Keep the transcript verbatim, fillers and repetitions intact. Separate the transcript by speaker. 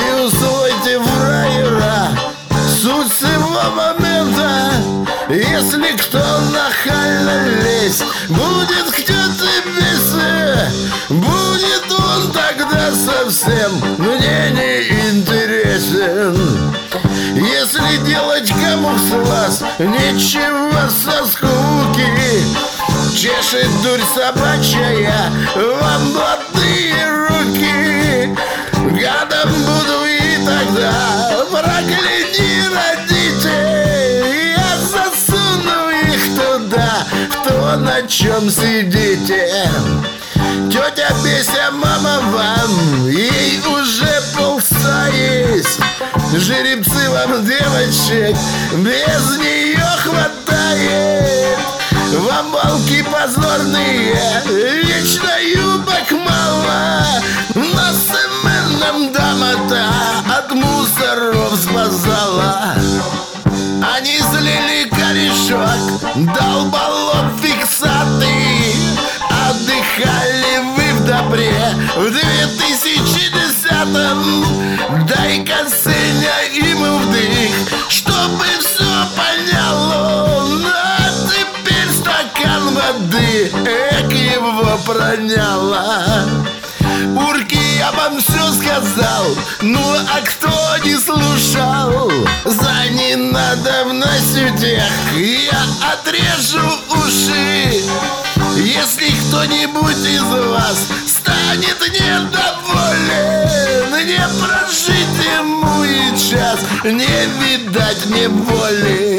Speaker 1: и усвойте фраера суть всего момента. Если кто нахально лезть будет к тете Бесе, будет он тогда совсем мне не интересен. Если делать кому с вас нечего со скуки, чешет дурь собачья вам блатные руки. Гадом буду и тогда, прокляни родите, я засуну их туда, в то, на чем сидите. Тетя Беся, мама вам, ей уже полста есть. Жеребцы вам девочек без нее хватает. Вам волки позорные, вечно юбок мало, но современном дама-то от мусоров спасала. Они слили корешок, долболоб фиксатый. Отдыхали вы в добре в две тысячи десятом. Дай-ка, Сеня, ему вдых, чтобы все поняло. Ну, а теперь стакан воды, эк, его проняло. Урки, я вам все сказал, ну а кто не слушал, за ненадобностью тех я отрежу уши. Если кто-нибудь из вас станет недоволен, не прожить ему и час, не видать мне боли.